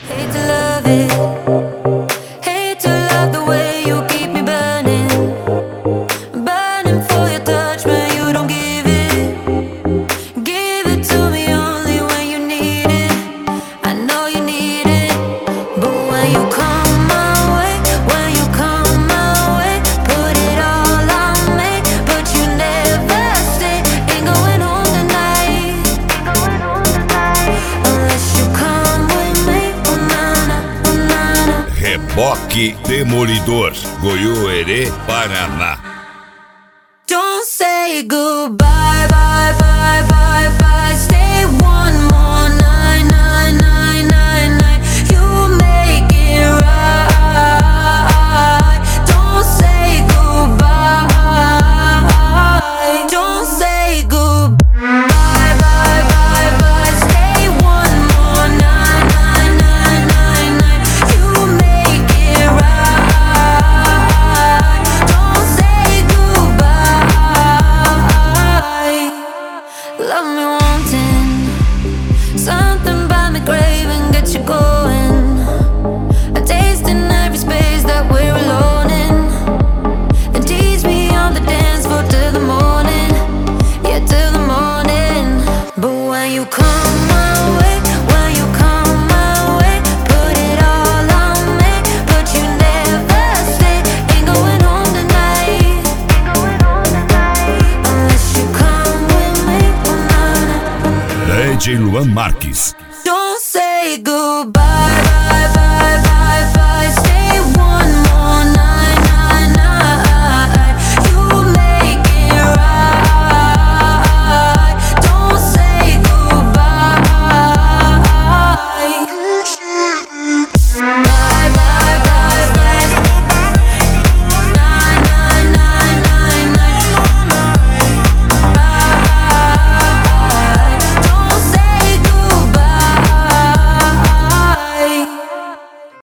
Hate to love it, hate to love the way you keep me burning, burning for your touch, but you don't give it to me only when you need it. I know you need it, but when you come my way, when you come my way, put it all on me, but you never stay. Ain't going home tonight, unless you come with me. Oh nana, oh nana. Reboque Demolidor, Goiôerê, Paraná. Don't say goodbye, bye, bye, bye, bye. Stay one more night, night, night, night, night. You make it right. Don't say goodbye. Don't say goodbye, bye, bye, bye. Stay one more night, night, night, night, night. You make it right. Don't say goodbye. Love me wanting something by me craving, get you going. A taste in every space that we're alone in. Then tease me on the dance floor till the morning, yeah, till the morning. But when you come my way, when you come my way, put it all on me, but you never stay. Ain't going home tonight, unless you come with me. Oh nana. DJ Luan Marques. Don't say goodbye.